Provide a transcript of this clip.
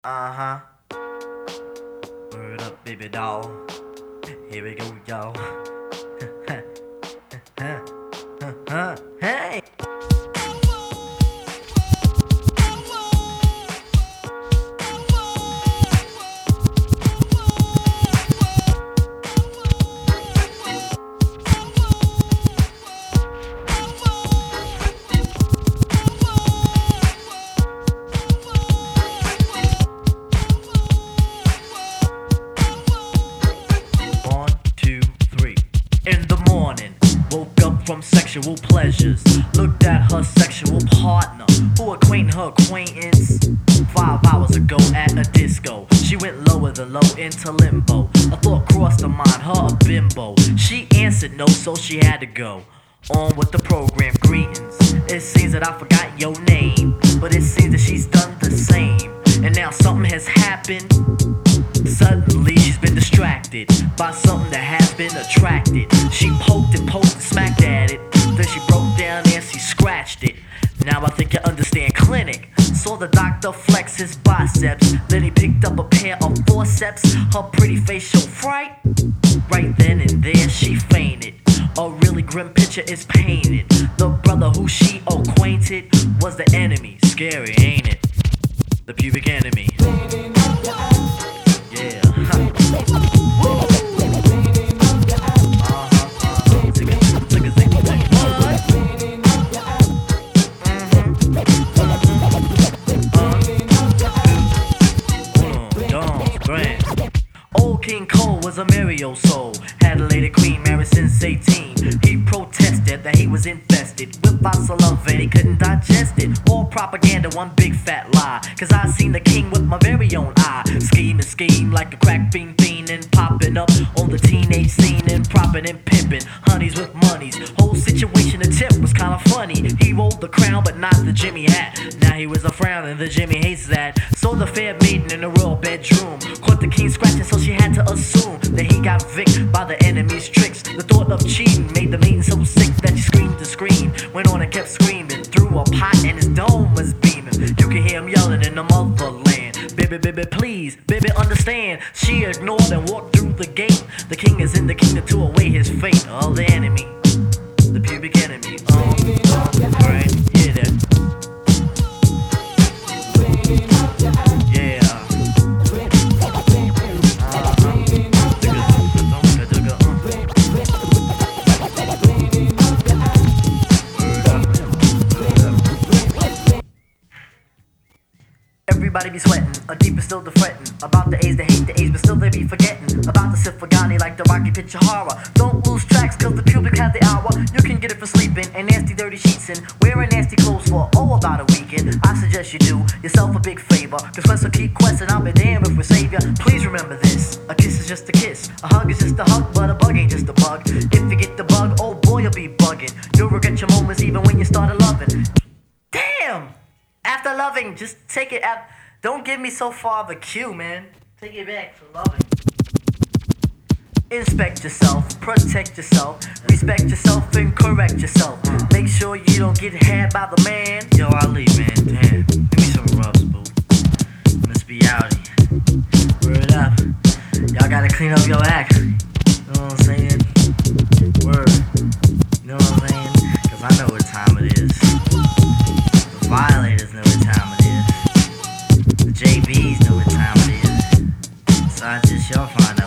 Uh-huh. Word up, baby doll. Here we go, y'all. Hey! One, two, three. In the morning, woke up from sexual pleasures. Looked at her sexual partner, who acquainted her acquaintance 5 hours ago at a disco. She went lower than low into limbo. A thought crossed her mind, her a bimbo. She answered no, so she had to go on with the program. Greetings. It seems that I forgot your name, but it seems that she's done the same. And now something has happened. Suddenly she's been distracted by something that has been attracted. She poked and smacked at it. Then she broke down and she scratched it. Now I think you understand clinic. Saw the doctor flex his biceps. Then he picked up a pair of forceps. Her pretty face showed fright. Right then and there she fainted. A really grim picture is painted. The brother who she acquainted was the enemy. Scary, ain't it? The pubic enemy. Yeah. Old King Cole was a merry old soul. Had a lady queen married since 18. He protested that he was infested with Vasilov and he couldn't digest it. All propaganda, one big fat lie. Cause I seen the king with my very own eye. Scheme and scheme like a crack fiend and popping up on the teenage scene and propping and pimping honeys with monies. Whole situation, the tip was kinda funny. He rolled the crown but not the Jimmy hat. Now he was a frown and the Jimmy hates that. So the fair maiden in the royal bedroom caught the king scratching, so she had to assume that he got viced by the enemy's tricks. The thought of cheating made the maiden so sick that she screamed to scream. Went on and kept screaming through a pot and his dome was beaming. You could hear him yelling in the motherland. Baby, baby, please, baby, understand. She ignored and walked through the gate. The king is in the kingdom to await his fate. Oh, the enemy, the pubic enemy. Right, yeah, that. Yeah. Everybody be sweating, a deep is still the fretting. About the A's, they hate the A's, but still they be forgetting. About the Sifagani like the Rocky Picture Horror. Don't lose tracks, cause the pubic has the hour. You can get it for sleeping, and nasty dirty sheets and wearing nasty clothes for, about a weekend. I suggest you do yourself a big favor. Cause Quest will keep questing, I'll be damned if we save ya. Please remember this, a kiss is just a kiss. A hug is just a hug, but a bug ain't just a bug. If you get the bug, oh boy, you'll be bugging. You'll regret your moments even when you started loving. Damn! After loving, just take it out. Don't give me so far of a cue, man. Take it back for loving. Inspect yourself, protect yourself, respect yourself and correct yourself. Make sure you don't get had by the man. Yo, Ali, man, damn. Give me some rubs, boo. Must be outie. Word up. Y'all gotta clean up your act. You know what I'm saying? Word. You know what I'm saying? Cause I know what time it is. The violators know what time it is. The JBs know what time it is. So I just y'all find out.